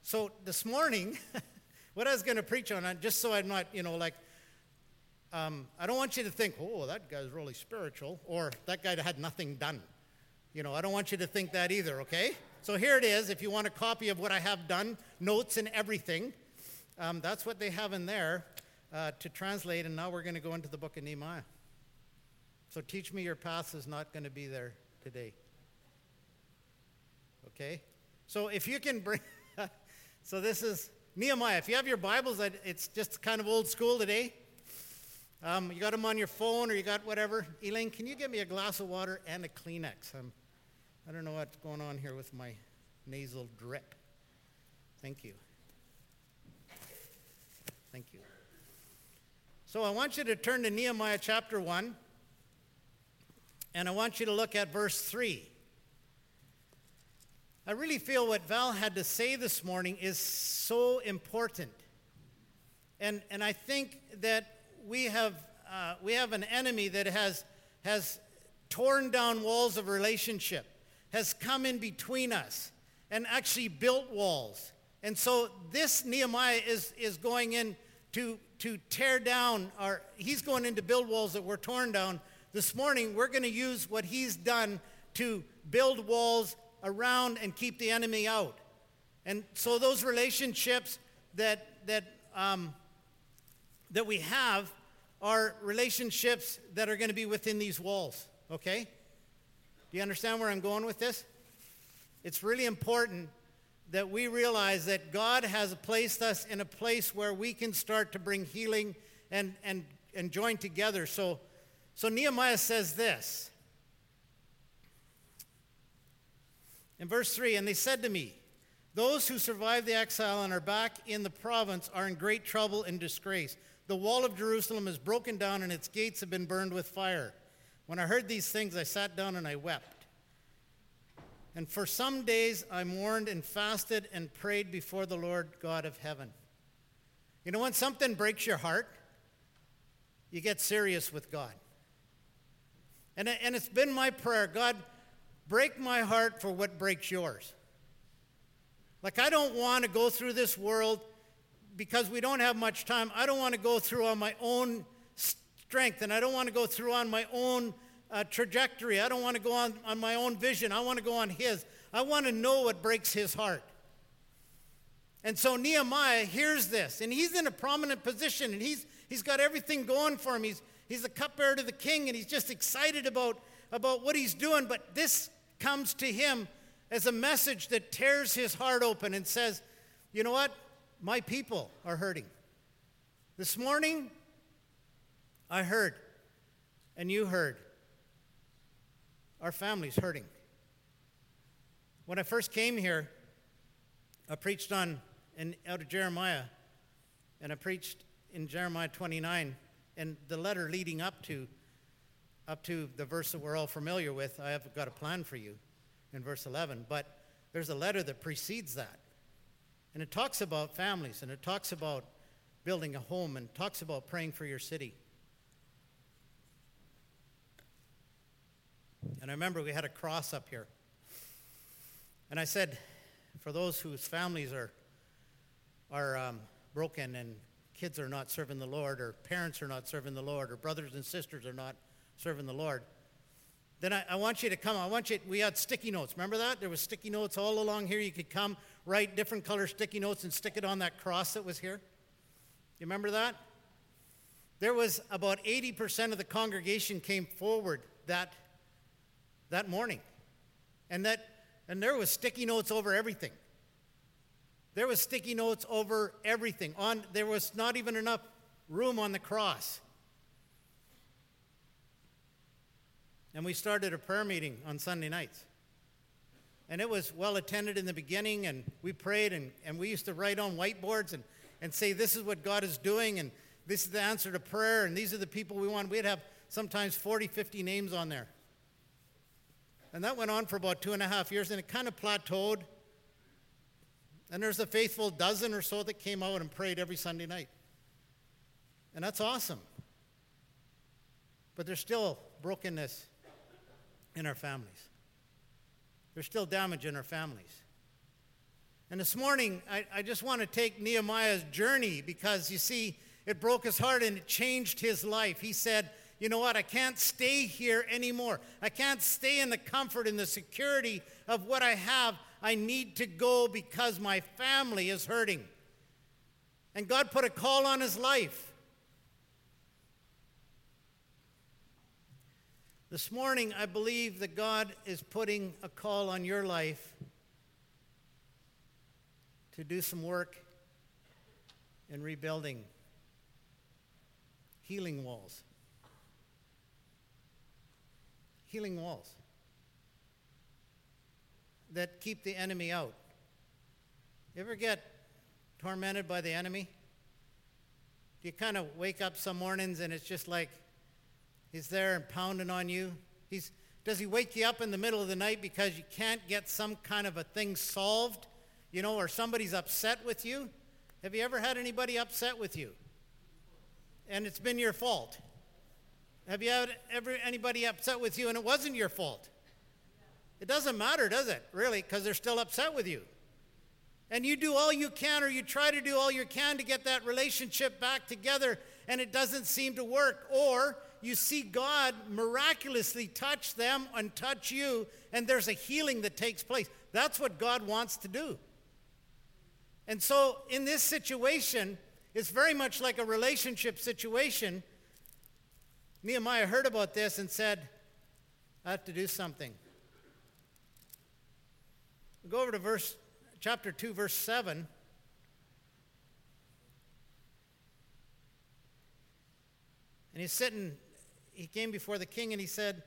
So this morning, what I was going to preach on, just so I'm not, I don't want you to think, oh, that guy's really spiritual, or that guy had nothing done. I don't want you to think that either, okay? So here it is. If you want a copy of what I have done, notes and everything, that's what they have in there to translate, and now we're going to go into the book of Nehemiah. So Teach Me Your Path is not going to be there today. Okay? So if you can bring... So this is Nehemiah. If you have your Bibles, it's just kind of old school today. You got them on your phone or you got whatever. Elaine, can you get me a glass of water and a Kleenex? I don't know what's going on here with my nasal drip. Thank you. Thank you. So I want you to turn to Nehemiah chapter 1, and I want you to look at verse 3. I really feel what Val had to say this morning is so important. And I think that we have an enemy that has torn down walls of relationship, has come in between us, and actually built walls. And so this Nehemiah is going in to tear down, he's going in to build walls that were torn down. This morning, we're going to use what he's done to build walls around and keep the enemy out. And so those relationships that we have are relationships that are going to be within these walls, okay? Do you understand where I'm going with this? It's really important that we realize that God has placed us in a place where we can start to bring healing and join together. So Nehemiah says this. In verse 3, and they said to me, those who survived the exile and are back in the province are in great trouble and disgrace. The wall of Jerusalem is broken down and its gates have been burned with fire. When I heard these things, I sat down and I wept. And for some days I mourned and fasted and prayed before the Lord God of heaven. You know, when something breaks your heart, you get serious with God. And it's been my prayer, God, break my heart for what breaks yours. Like, I don't want to go through this world because we don't have much time. I don't want to go through on my own strength, and I don't want to go through on my own trajectory. I don't want to go on my own vision. I want to go on his. I want to know what breaks his heart. And so Nehemiah hears this, and he's in a prominent position, and he's got everything going for him. He's the cupbearer to the king, and he's just excited about what he's doing, but this comes to him as a message that tears his heart open and says, you know what? My people are hurting. This morning, I heard, and you heard, our family's hurting. When I first came here, I preached out of Jeremiah, and I preached in Jeremiah 29, and the letter leading up to the verse that we're all familiar with. I have got a plan for you in verse 11, but there's a letter that precedes that. And it talks about families, and it talks about building a home, and talks about praying for your city. And I remember we had a cross up here. And I said, for those whose families are broken and kids are not serving the Lord, or parents are not serving the Lord, or brothers and sisters are not serving the Lord, then I want you to come. We had sticky notes. Remember that? There was sticky notes all along here. You could come, write different color sticky notes and stick it on that cross that was here. You remember that? There was about 80% of the congregation came forward that morning. And there was sticky notes over everything. There was sticky notes over everything. There was not even enough room on the cross. And we started a prayer meeting on Sunday nights. And it was well attended in the beginning, and we prayed, and we used to write on whiteboards and say, this is what God is doing, and this is the answer to prayer, and these are the people we want. We'd have sometimes 40, 50 names on there. And that went on for about 2.5 years, and it kind of plateaued. And there's a faithful dozen or so that came out and prayed every Sunday night. And that's awesome. But there's still brokenness in our families. There's still damage in our families. And this morning, I just want to take Nehemiah's journey because, you see, it broke his heart and it changed his life. He said, you know what, I can't stay here anymore. I can't stay in the comfort and the security of what I have. I need to go because my family is hurting. And God put a call on his life. This morning, I believe that God is putting a call on your life to do some work in rebuilding, healing walls. Healing walls that keep the enemy out. You ever get tormented by the enemy? Do you kind of wake up some mornings and it's just like he's there and pounding on you? Does he wake you up in the middle of the night because you can't get some kind of a thing solved? You know, or somebody's upset with you? Have you ever had anybody upset with you? And it's been your fault. Have you had anybody upset with you and it wasn't your fault? It doesn't matter, does it, really, because they're still upset with you. And you do all you can, or you try to do all you can to get that relationship back together, and it doesn't seem to work. Or you see God miraculously touch them and touch you, and there's a healing that takes place. That's what God wants to do. And so in this situation, it's very much like a relationship situation. Nehemiah heard about this and said, I have to do something. We'll go over to chapter 2, verse 7. And he came before the king and he said,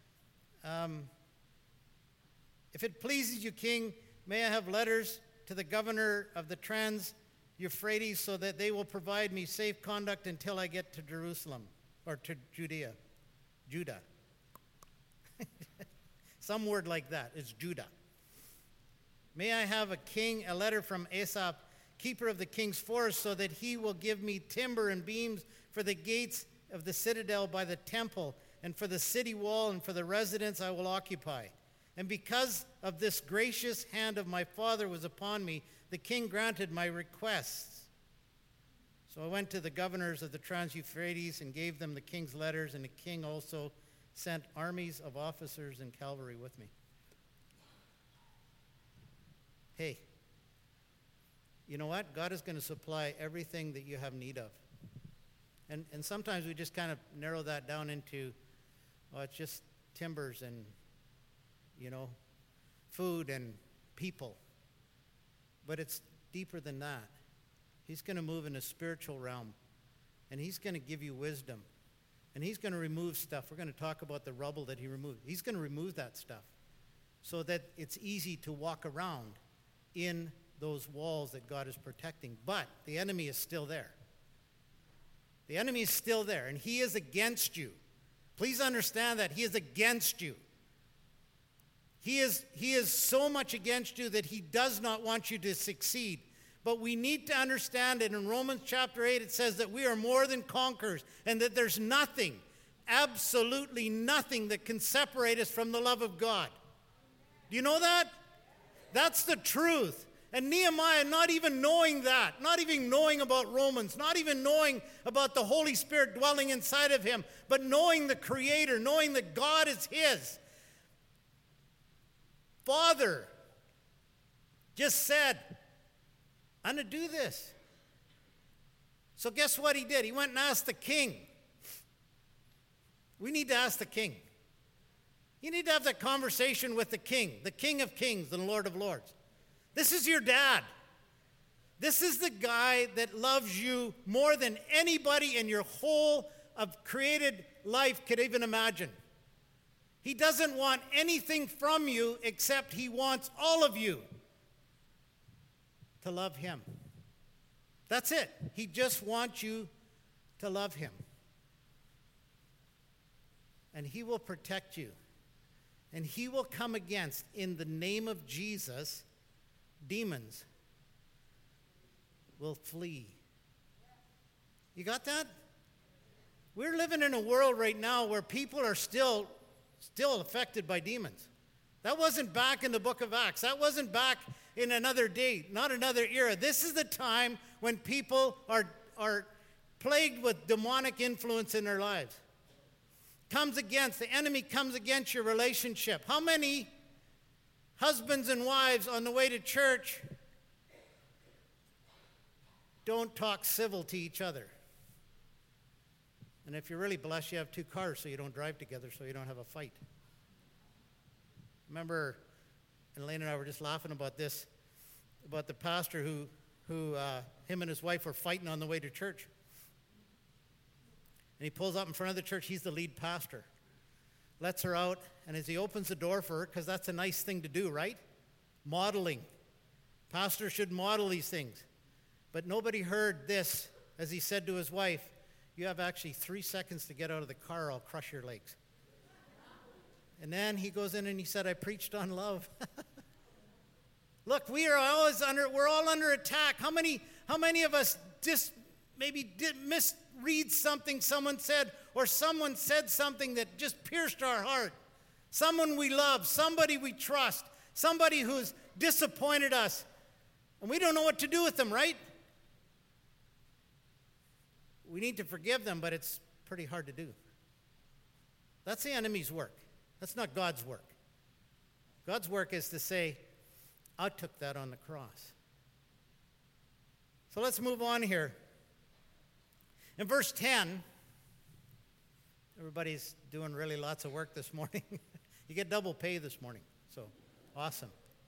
if it pleases you, king, may I have letters to the governor of the Trans-Euphrates so that they will provide me safe conduct until I get to Jerusalem, or to Judah. Some word like that. It's Judah. May I have a letter from Asaph, keeper of the king's forest, so that he will give me timber and beams for the gates of the citadel by the temple, and for the city wall, and for the residence I will occupy. And because of this gracious hand of my father was upon me, the king granted my requests. So I went to the governors of the Trans-Euphrates and gave them the king's letters, and the king also sent armies of officers and cavalry with me. Hey, you know what? God is going to supply everything that you have need of. And sometimes we just kind of narrow that down into, it's just timbers and, food and people. But it's deeper than that. He's going to move in a spiritual realm, and he's going to give you wisdom, and he's going to remove stuff. We're going to talk about the rubble that he removed. He's going to remove that stuff so that it's easy to walk around in those walls that God is protecting. But the enemy is still there. The enemy is still there, and he is against you. Please understand that he is against you. He is so much against you that he does not want you to succeed. But we need to understand that in Romans chapter 8, it says that we are more than conquerors, and that there's nothing, absolutely nothing, that can separate us from the love of God. Do you know that? That's the truth. And Nehemiah, not even knowing that, not even knowing about Romans, not even knowing about the Holy Spirit dwelling inside of him, but knowing the Creator, knowing that God is his Father, just said, I'm going to do this. So guess what he did? He went and asked the king. We need to ask the king. You need to have that conversation with the King of Kings, the Lord of Lords. This is your dad. This is the guy that loves you more than anybody in your whole of created life could even imagine. He doesn't want anything from you except he wants all of you to love him. That's it. He just wants you to love him. And he will protect you. And he will come against, in the name of Jesus, demons will flee. You got that? We're living in a world right now where people are still affected by demons. That wasn't back in the book of Acts. That wasn't back in another day, not another era. This is the time when people are plagued with demonic influence in their lives. The enemy comes against your relationship. How many husbands and wives on the way to church don't talk civil to each other? And if you're really blessed, you have 2 cars so you don't drive together, so you don't have a fight. Remember, Elaine and I were just laughing about this, about the pastor who him and his wife were fighting on the way to church. And he pulls up in front of the church. He's the lead pastor. Lets her out, and as he opens the door for her, because that's a nice thing to do, right? Modeling. Pastors should model these things. But nobody heard this as he said to his wife, "You have actually 3 seconds to get out of the car, or I'll crush your legs." And then he goes in and he said, "I preached on love." Look, we're all under attack. How many of us just maybe misread something someone said, or someone said something that just pierced our heart? Someone we love, somebody we trust, somebody who's disappointed us, and we don't know what to do with them, right? We need to forgive them, but it's pretty hard to do. That's the enemy's work. That's not God's work. God's work is to say, I took that on the cross. So let's move on here. In verse 10, everybody's doing really lots of work this morning. You get double pay this morning, so awesome.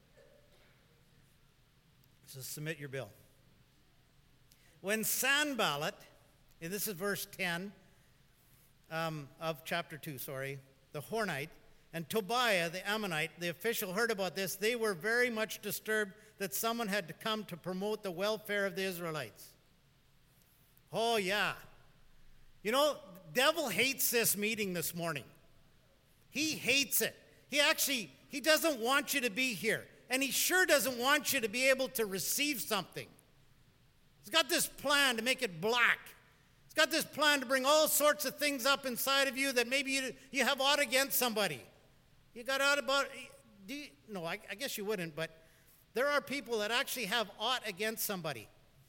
So submit your bill. When Sanballat, and this is verse 10 of chapter 2, the Hornite, and Tobiah, the Ammonite, the official, heard about this, they were very much disturbed that someone had to come to promote the welfare of the Israelites. Oh, yeah. You know, the devil hates this meeting this morning. He hates it. He doesn't want you to be here. And he sure doesn't want you to be able to receive something. He's got this plan to make it black. He's got this plan to bring all sorts of things up inside of you that maybe you have aught against somebody. You got aught about, no, I guess you wouldn't, but there are people that actually have aught against somebody.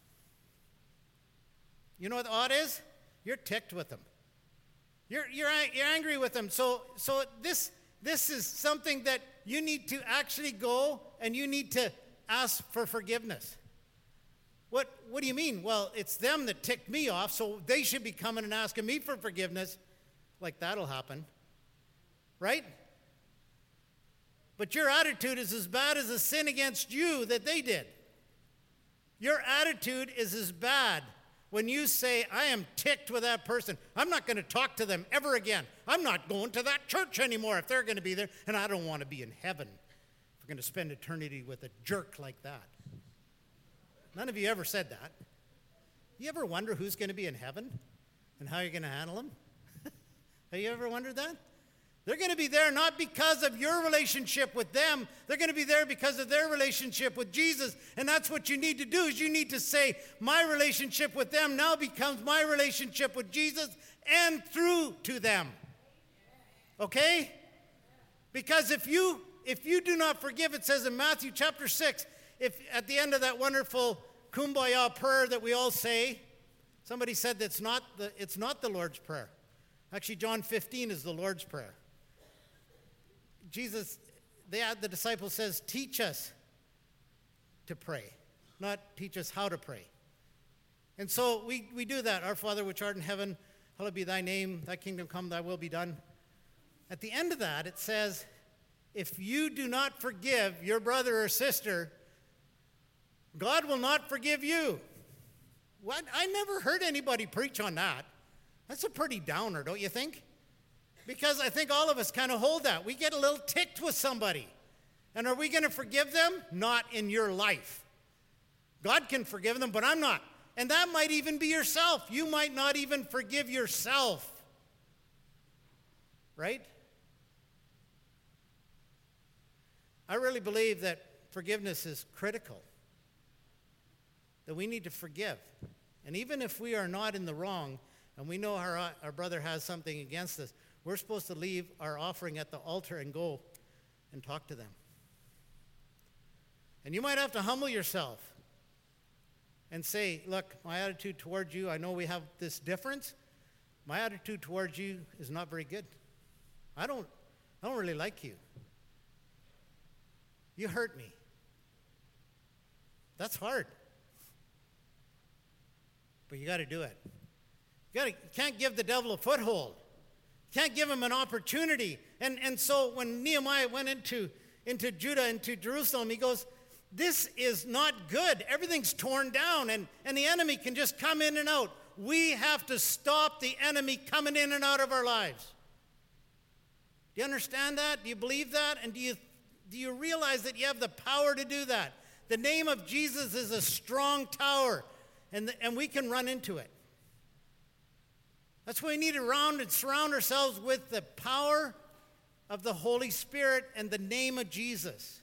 You know what aught is? You're ticked with them. You're angry with them. So this is something that you need to actually go and you need to ask for forgiveness. What do you mean? Well, it's them that ticked me off, so they should be coming and asking me for forgiveness. Like that'll happen. Right? But your attitude is as bad as a sin against you that they did. Your attitude is as bad when you say, I am ticked with that person. I'm not going to talk to them ever again. I'm not going to that church anymore if they're going to be there, and I don't want to be in heaven if we're going to spend eternity with a jerk like that. None of you ever said that. You ever wonder who's going to be in heaven and how you're going to handle them? Have you ever wondered that? They're going to be there not because of your relationship with them. They're going to be there because of their relationship with Jesus. And that's what you need to do, is you need to say, my relationship with them now becomes my relationship with Jesus and through to them. Okay? Because if you do not forgive, it says in Matthew chapter 6, if at the end of that wonderful kumbaya prayer that we all say, somebody said that it's not the Lord's Prayer. Actually, John 15 is the Lord's Prayer. Jesus, the disciple says, teach us to pray, not teach us how to pray. And so we do that. Our Father which art in heaven, hallowed be thy name, thy kingdom come, thy will be done. At the end of that, it says, if you do not forgive your brother or sister, God will not forgive you. What? I never heard anybody preach on that. That's a pretty downer, don't you think? Because I think all of us kind of hold that. We get a little ticked with somebody. And are we going to forgive them? Not in your life. God can forgive them, but I'm not. And that might even be yourself. You might not even forgive yourself. Right? I really believe that forgiveness is critical. That we need to forgive. And even if we are not in the wrong, and we know our brother has something against us, we're supposed to leave our offering at the altar and go and talk to them. And you might have to humble yourself and say, look, my attitude towards you, I know we have this difference. My attitude towards you is not very good. I don't really like you. You hurt me. That's hard. But you got to do it. You can't give the devil a foothold. You can't give him an opportunity. And so when Nehemiah went into Judah, into Jerusalem, he goes, this is not good. Everything's torn down, and the enemy can just come in and out. We have to stop the enemy coming in and out of our lives. Do you understand that? Do you believe that? And do you realize that you have the power to do that? The name of Jesus is a strong tower, and we can run into it. That's why we need to surround ourselves with the power of the Holy Spirit and the name of Jesus.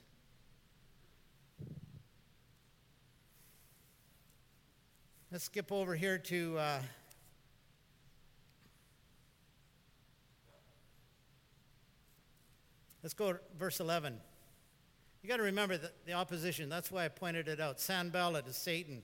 Let's skip over here to let's go to verse 11. You got to remember the opposition. That's why I pointed it out. Sanballat is Satan.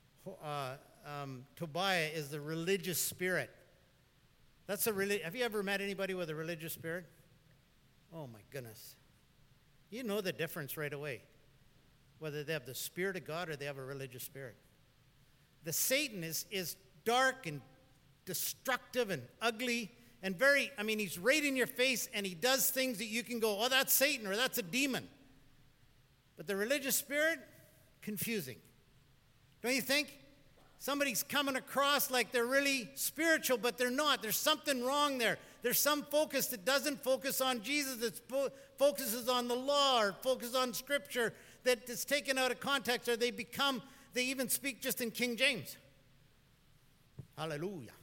Tobiah is the religious spirit. Have you ever met anybody with a religious spirit? Oh my goodness. You know the difference right away. Whether they have the Spirit of God or they have a religious spirit. The Satan is dark and destructive and ugly and he's right in your face, and he does things that you can go, oh, that's Satan or that's a demon. But the religious spirit, confusing. Don't you think? Somebody's coming across like they're really spiritual, but they're not. There's something wrong there. There's some focus that doesn't focus on Jesus, that focuses on the law or focuses on Scripture, that is taken out of context, or they even speak just in King James. Hallelujah.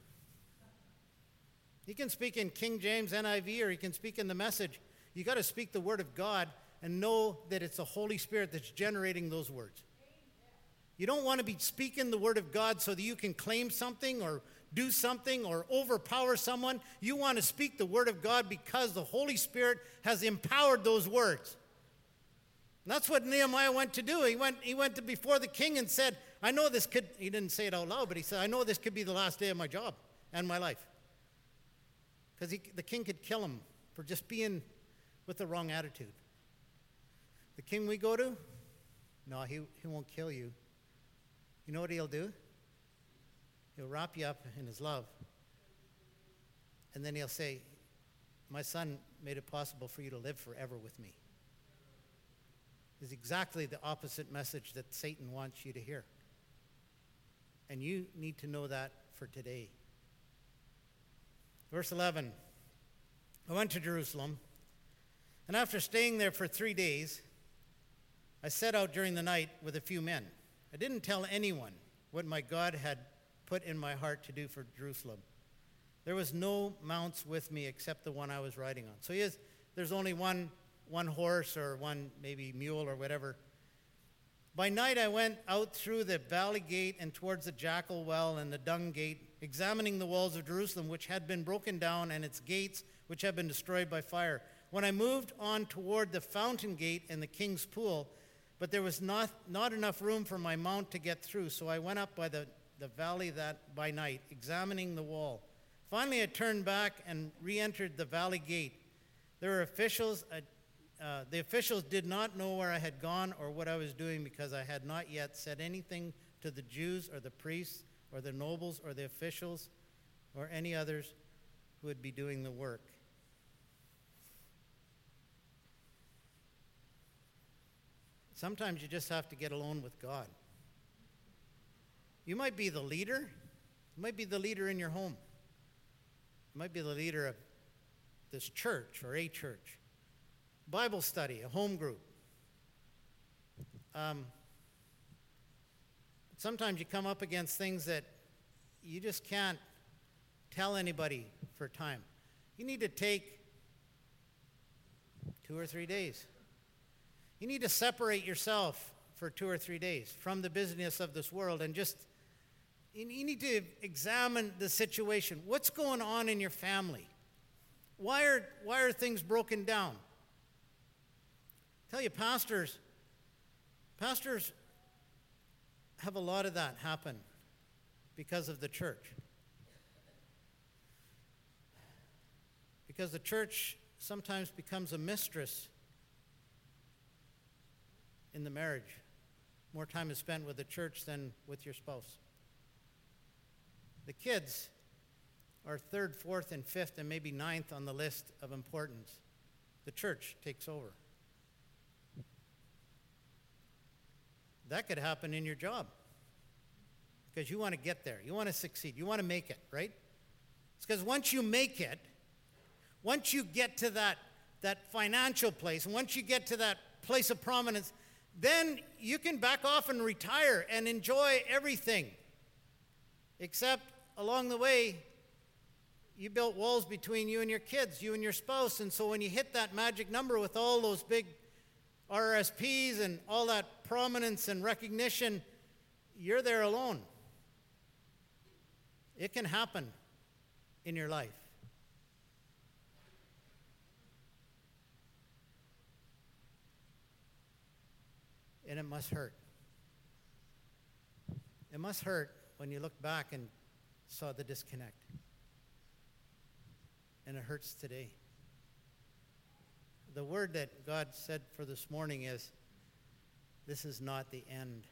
You can speak in King James, NIV, or you can speak in the Message. You got to speak the Word of God and know that it's the Holy Spirit that's generating those words. You don't want to be speaking the Word of God so that you can claim something or do something or overpower someone. You want to speak the Word of God because the Holy Spirit has empowered those words. And that's what Nehemiah went to do. He went to before the king and said, I know this could, he didn't say it out loud, but he said, I know this could be the last day of my job and my life. Because the king could kill him for just being with the wrong attitude. The king we go to, no, he won't kill you. You know what he'll do? He'll wrap you up in his love. And then he'll say, my son made it possible for you to live forever with me. Is exactly the opposite message that Satan wants you to hear. And you need to know that for today. Verse 11. I went to Jerusalem, and after staying there for 3 days, I set out during the night with a few men. I didn't tell anyone what my God had put in my heart to do for Jerusalem. There was no mounts with me except the one I was riding on. So there's only one horse or one maybe mule or whatever. By night I went out through the valley gate and towards the jackal well and the dung gate, examining the walls of Jerusalem, which had been broken down, and its gates, which had been destroyed by fire. When I moved on toward the fountain gate and the king's pool, but there was not enough room for my mount to get through, so I went up by the valley that by night, examining the wall. Finally I turned back and re-entered the valley gate. There were officials. The officials did not know where I had gone or what I was doing, because I had not yet said anything to the Jews or the priests or the nobles or the officials or any others who would be doing the work. Sometimes you just have to get alone with God. You might be the leader. You might be the leader in your home. You might be the leader of this church or a church. Bible study, a home group. Sometimes you come up against things that you just can't tell anybody for time. You need to take 2 or 3 days. You need to separate yourself for 2 or 3 days from the busyness of this world, and you need to examine the situation. What's going on in your family? Why are things broken down? I tell you, pastors, Pastors have a lot of that happen because of the church. Because the church sometimes becomes a mistress in the marriage. More time is spent with the church than with your spouse. The kids are third, fourth, and fifth, and maybe ninth on the list of importance. The church takes over. That could happen in your job because you want to get there. You want to succeed. You want to make it, right? It's because once you make it, once you get to that financial place, and once you get to that place of prominence, then you can back off and retire and enjoy everything. Except along the way, you built walls between you and your kids, you and your spouse, and so when you hit that magic number with all those big RSPs and all that prominence and recognition, you're there alone. It can happen in your life. And it must hurt. It must hurt when you look back and saw the disconnect. And it hurts today. The word that God said for this morning is, this is not the end.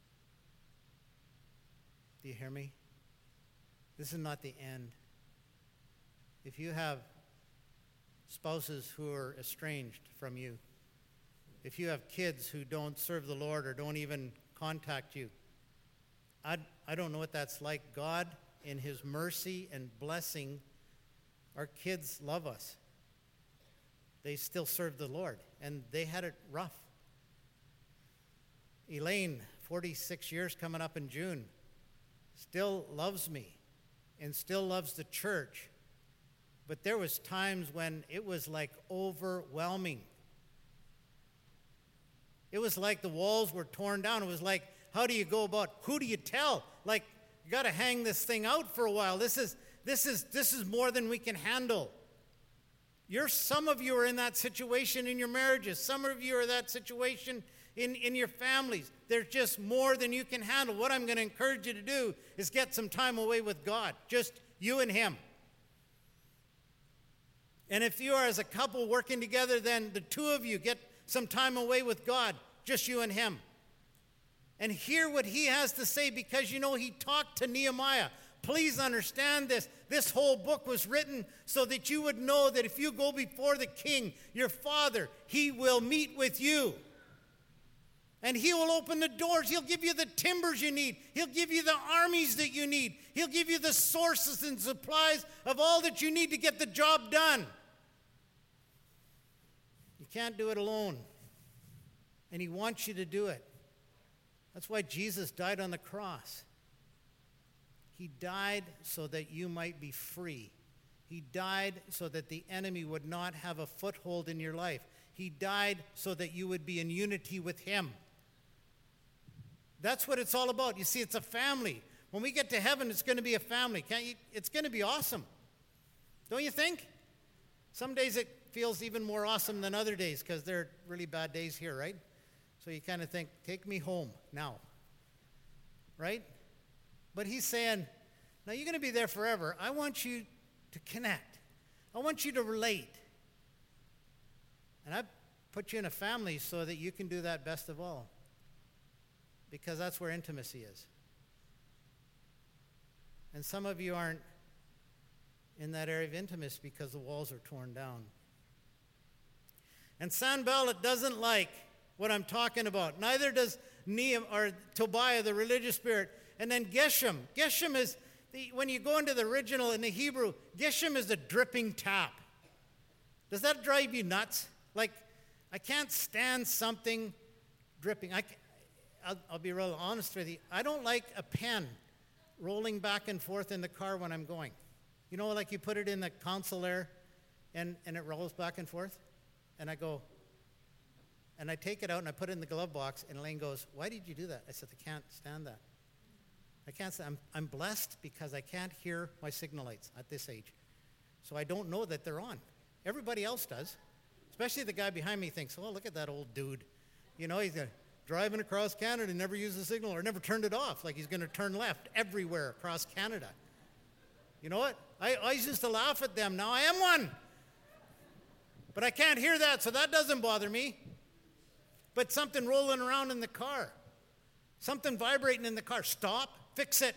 Do you hear me? This is not the end. If you have spouses who are estranged from you, if you have kids who don't serve the Lord or don't even contact you, I don't know what that's like. God, in his mercy and blessing, our kids love us. They still serve the Lord, and they had it rough. Elaine, 46 years coming up in June, still loves me and still loves the church. But there was times when it was like overwhelming. It was like the walls were torn down. It was like, how do you go about, who do you tell? Like, you got to hang this thing out for a while. This is more than we can handle. Some of you are in that situation in your marriages. Some of you are in that situation in your families. There's just more than you can handle. What I'm going to encourage you to do is get some time away with God. Just you and him. And if you are as a couple working together, then the two of you get some time away with God. Just you and him. And hear what he has to say, because he talked to Nehemiah. Please understand this. This whole book was written so that you would know that if you go before the king, your father, he will meet with you. And he will open the doors. He'll give you the timbers you need. He'll give you the armies that you need. He'll give you the sources and supplies of all that you need to get the job done. You can't do it alone. And he wants you to do it. That's why Jesus died on the cross. He died so that you might be free. He died so that the enemy would not have a foothold in your life. He died so that you would be in unity with him. That's what it's all about. You see, it's a family. When we get to heaven, it's going to be a family. It's going to be awesome. Don't you think? Some days it feels even more awesome than other days because they're really bad days here, right? So you kind of think, take me home now. Right? But he's saying, now you're going to be there forever. I want you to connect. I want you to relate. And I put you in a family so that you can do that best of all. Because that's where intimacy is. And some of you aren't in that area of intimacy because the walls are torn down. And Sanballat doesn't like what I'm talking about. Neither does Tobiah, the religious spirit. And then Geshem. Geshem is, when you go into the original in the Hebrew, Geshem is a dripping tap. Does that drive you nuts? Like, I can't stand something dripping. I'll be real honest with you. I don't like a pen rolling back and forth in the car when I'm going. You know, like you put it in the console there and it rolls back and forth? And I go, and I take it out and I put it in the glove box, and Elaine goes, why did you do that? I said, I can't stand that. I'm blessed because I can't hear my signal lights at this age. So I don't know that they're on. Everybody else does. Especially the guy behind me thinks, oh, look at that old dude. You know, driving across Canada, never used the signal or never turned it off, like he's going to turn left everywhere across Canada. You know what? I used to laugh at them. Now I am one. But I can't hear that, so that doesn't bother me. But something rolling around in the car, something vibrating in the car, stop, fix it.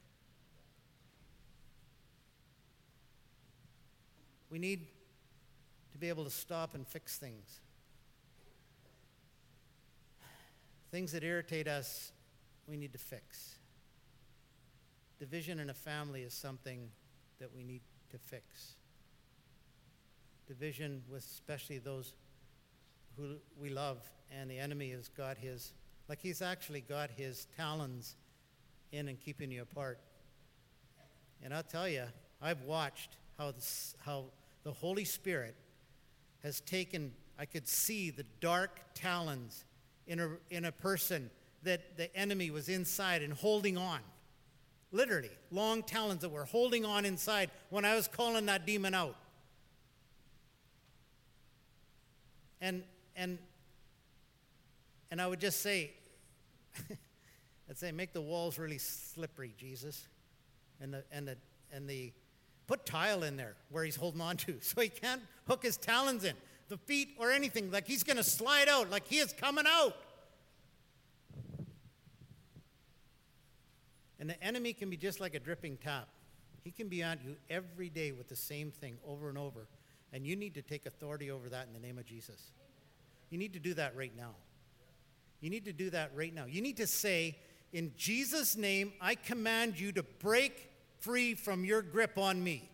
We need to be able to stop and fix things. Things that irritate us, we need to fix. Division in a family is something that we need to fix. Division with especially those who we love, and the enemy has got his, like he's actually got his talons in and keeping you apart. And I'll tell you, I've watched how the Holy Spirit has taken, I could see the dark talons in a person that the enemy was inside and holding on. Literally, long talons that were holding on inside when I was calling that demon out. And I would just say, I'd say, make the walls really slippery, Jesus, and the put tile in there where he's holding on to, so he can't hook his talons in, the feet or anything, like he's going to slide out, like he is coming out. And the enemy can be just like a dripping tap. He can be on you every day with the same thing over and over, and you need to take authority over that in the name of Jesus. You need to do that right now. You need to do that right now. You need to say, in Jesus' name, I command you to break free from your grip on me.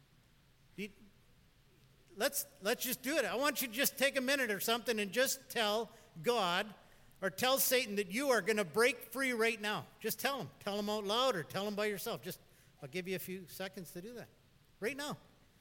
Let's just do it. I want you to just take a minute or something and just tell God or tell Satan that you are going to break free right now. Just tell him. Tell him out loud or tell him by yourself. I'll give you a few seconds to do that. Right now.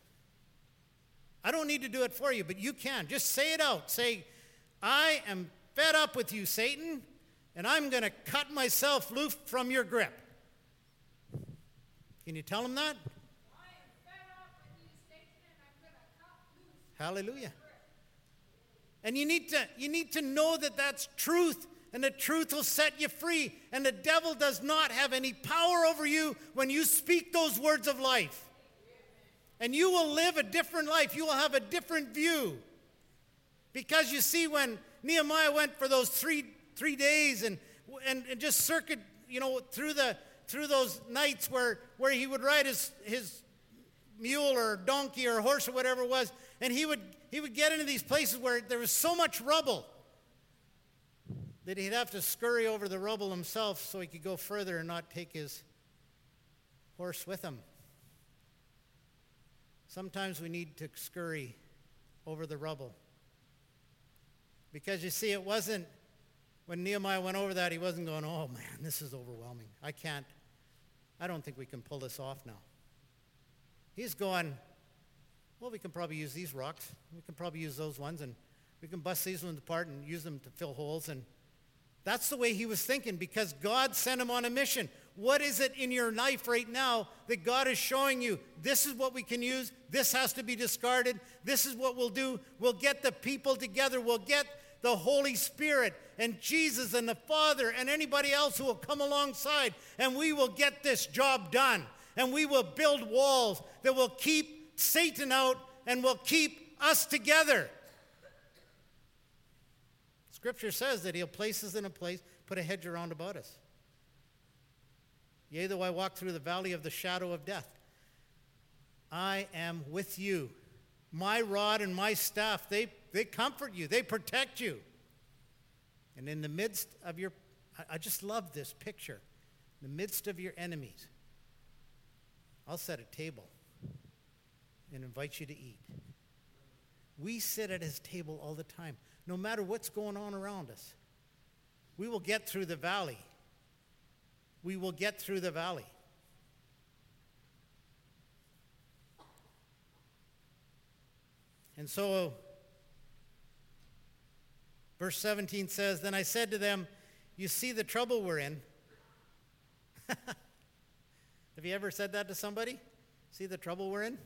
I don't need to do it for you, but you can. Just say it out. Say, I am fed up with you, Satan, and I'm going to cut myself loose from your grip. Can you tell him that? I am fed up with you, Satan, and I'm going to cut loose. Hallelujah. And you need to know that that's truth, and the truth will set you free. And the devil does not have any power over you when you speak those words of life. And you will live a different life. You will have a different view. Because you see, when Nehemiah went for those three days and just circuit, through those nights where he would ride his mule or donkey or horse or whatever it was, and he would get into these places where there was so much rubble that he'd have to scurry over the rubble himself so he could go further and not take his horse with him. Sometimes we need to scurry over the rubble. Because you see, it wasn't, when Nehemiah went over that, he wasn't going, oh man, this is overwhelming. I don't think we can pull this off now. He's going, well, we can probably use these rocks. We can probably use those ones, and we can bust these ones apart and use them to fill holes. And that's the way he was thinking, because God sent him on a mission. What is it in your life right now that God is showing you? This is what we can use. This has to be discarded. This is what we'll do. We'll get the people together. We'll get the Holy Spirit and Jesus and the Father and anybody else who will come alongside, and we will get this job done. And we will build walls that will keep Satan out and will keep us together. Scripture says that he'll place us in a place, put a hedge around about us. Yea, though I walk through the valley of the shadow of death, I am with you. My rod and my staff, they comfort you. They protect you. And in the midst of I just love this picture. In the midst of your enemies, I'll set a table and invite you to eat. We sit at his table all the time, no matter what's going on around us. We will get through the valley. We will get through the valley. And so, verse 17 says, then I said to them, you see the trouble we're in. Have you ever said that to somebody? See the trouble we're in?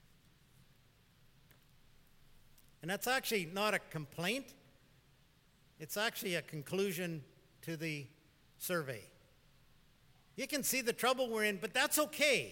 And that's actually not a complaint. It's actually a conclusion to the survey. You can see the trouble we're in, but that's okay.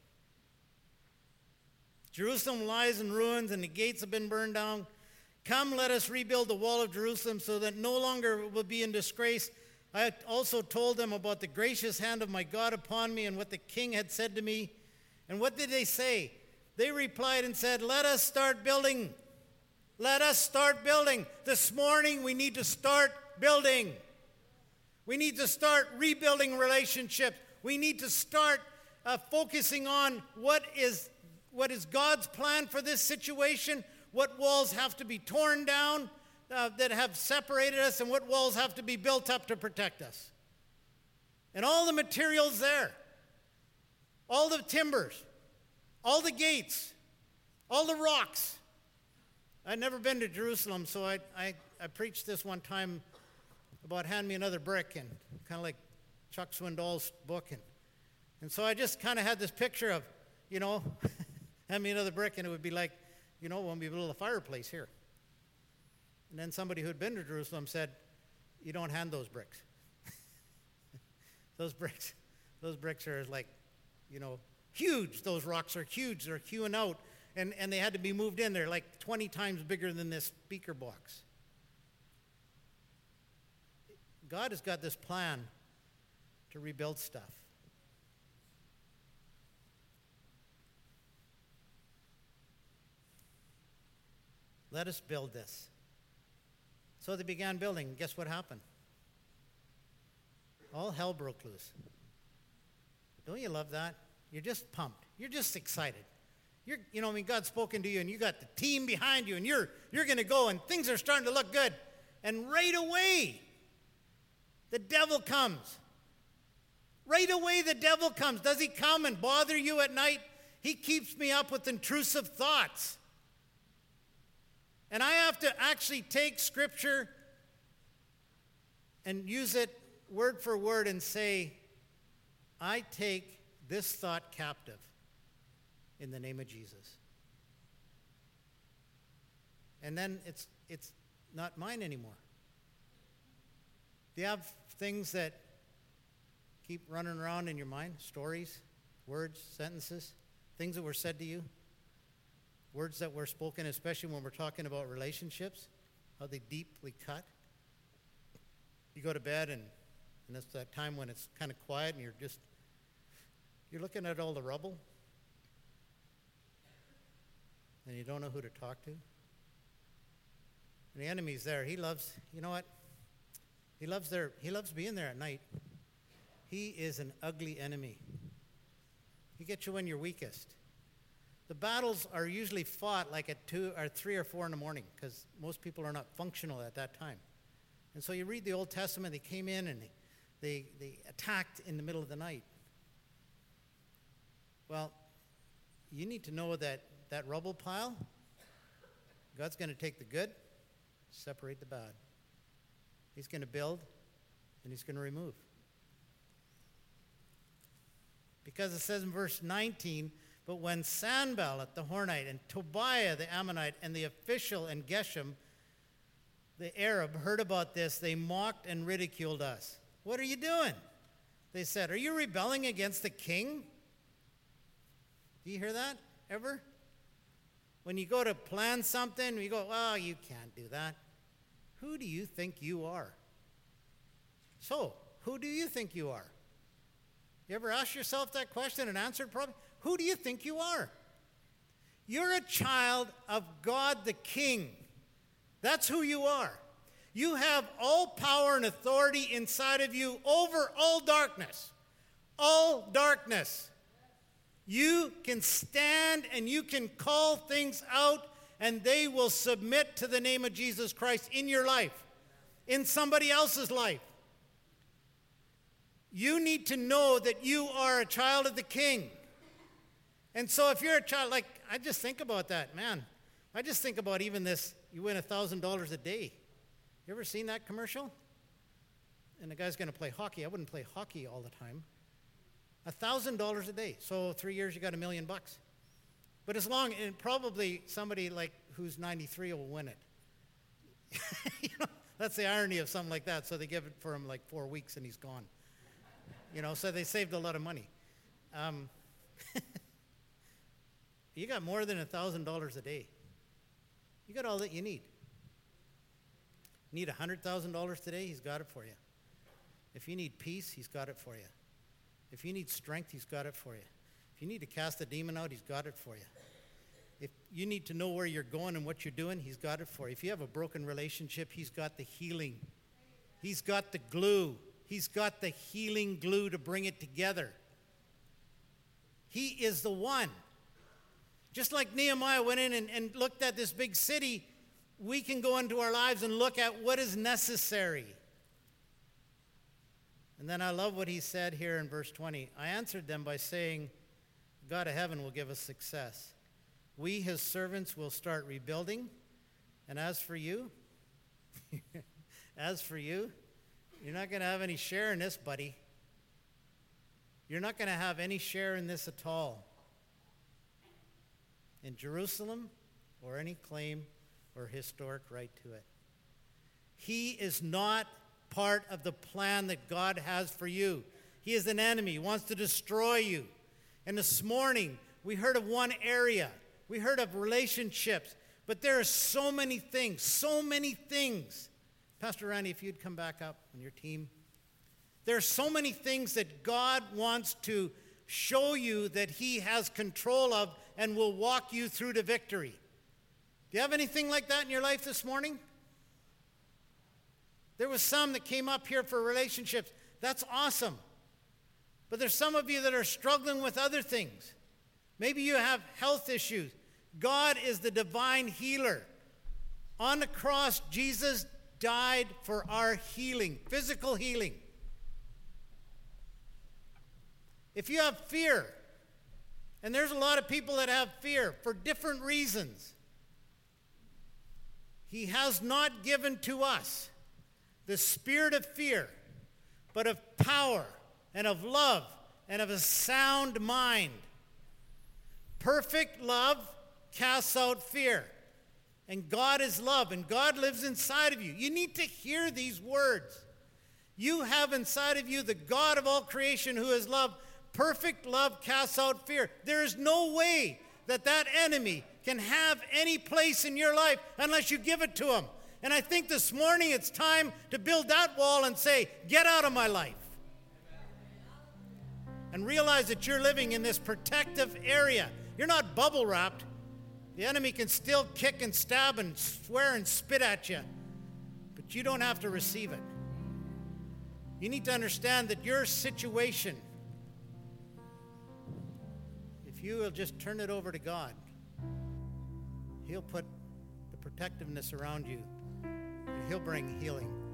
Jerusalem lies in ruins and the gates have been burned down. Come, let us rebuild the wall of Jerusalem so that no longer it will be in disgrace. I also told them about the gracious hand of my God upon me and what the king had said to me. And what did they say? They replied and said, let us start building. Let us start building. This morning we need to start building. We need to start rebuilding relationships. We need to start focusing on what is God's plan for this situation, what walls have to be torn down that have separated us, and what walls have to be built up to protect us. And all the materials there, all the timbers, all the gates, all the rocks. I'd never been to Jerusalem, so I preached this one time about hand me another brick, and kind of like Chuck Swindoll's book. And so I just kind of had this picture of, hand me another brick, and it would be like, when we build a fireplace here. And then somebody who had been to Jerusalem said, you don't hand those bricks. Those bricks are like, huge. Those rocks are huge. They're hewing out, and they had to be moved in. They're like 20 times bigger than this speaker box. God has got this plan to rebuild stuff. Let us build this. So they began building. Guess what happened? All hell broke loose. Don't you love that? You're just pumped. You're just excited. God's spoken to you, and you got the team behind you, and you're going to go, and things are starting to look good. And right away, the devil comes. Right away, the devil comes. Does he come and bother you at night? He keeps me up with intrusive thoughts. And I have to actually take Scripture and use it word for word and say, I take this thought captive in the name of Jesus. And then it's not mine anymore. Do you have things that keep running around in your mind? Stories, words, sentences, things that were said to you? Words that were spoken, especially when we're talking about relationships, how they deeply cut. You go to bed, and it's that time when it's kind of quiet, and you're looking at all the rubble, and you don't know who to talk to. And the enemy's there. He loves, you know what? He loves being there at night. He is an ugly enemy. He gets you when you're weakest. The battles are usually fought like at 2 or 3 or 4 in the morning, because most people are not functional at that time. And so you read the Old Testament, they came in and they attacked in the middle of the night. Well, you need to know that rubble pile, God's going to take the good, separate the bad. He's going to build, and he's going to remove. Because it says in verse 19, but when Sanballat the Hornite and Tobiah the Ammonite and the official and Geshem the Arab heard about this, they mocked and ridiculed us. What are you doing? They said, are you rebelling against the king? Do you hear that ever? When you go to plan something, you go, oh, you can't do that. Who do you think you are? So, who do you think you are? You ever ask yourself that question and answer it probably? Who do you think you are? You're a child of God the King. That's who you are. You have all power and authority inside of you over all darkness. All darkness. You can stand and you can call things out, and they will submit to the name of Jesus Christ in your life, in somebody else's life. You need to know that you are a child of the King. And so if you're a child, like, I just think about that, man. I just think about even this, you win $1,000 a day. You ever seen that commercial? And the guy's going to play hockey. I wouldn't play hockey all the time. $1,000 a day. So 3 years, you got $1 million. But and probably somebody like who's 93 will win it. That's the irony of something like that. So they give it for him like 4 weeks and he's gone. So they saved a lot of money. You got more than $1,000 a day. You got all that you need. Need $100,000 today? He's got it for you. If you need peace, he's got it for you. If you need strength, he's got it for you. If you need to cast a demon out, he's got it for you. If you need to know where you're going and what you're doing, he's got it for you. If you have a broken relationship, he's got the healing. He's got the glue. He's got the healing glue to bring it together. He is the one. Just like Nehemiah went in and looked at this big city, we can go into our lives and look at what is necessary. And then I love what he said here in verse 20. I answered them by saying, God of heaven will give us success. We, his servants, will start rebuilding. And as for you, you're not going to have any share in this, buddy. You're not going to have any share in this at all. In Jerusalem, or any claim or historic right to it. He is not part of the plan that God has for you. He is an enemy. He wants to destroy you. And this morning, we heard of one area. We heard of relationships. But there are so many things. Pastor Randy, if you'd come back up on your team. There are so many things that God wants to show you that he has control of and will walk you through to victory. Do you have anything like that in your life this morning? There was some that came up here for relationships. That's awesome. But there's some of you that are struggling with other things. Maybe you have health issues. God is the divine healer. On the cross, Jesus died for our healing, physical healing. If you have fear, and there's a lot of people that have fear for different reasons, he has not given to us the spirit of fear, but of power and of love and of a sound mind. Perfect love casts out fear. And God is love, and God lives inside of you. You need to hear these words. You have inside of you the God of all creation who is love. Perfect love casts out fear. There is no way that enemy can have any place in your life unless you give it to him. And I think this morning it's time to build that wall and say, get out of my life. And realize that you're living in this protective area. You're not bubble wrapped. The enemy can still kick and stab and swear and spit at you, but you don't have to receive it. You need to understand that your situation, if you will just turn it over to God, he'll put the protectiveness around you, and he'll bring healing.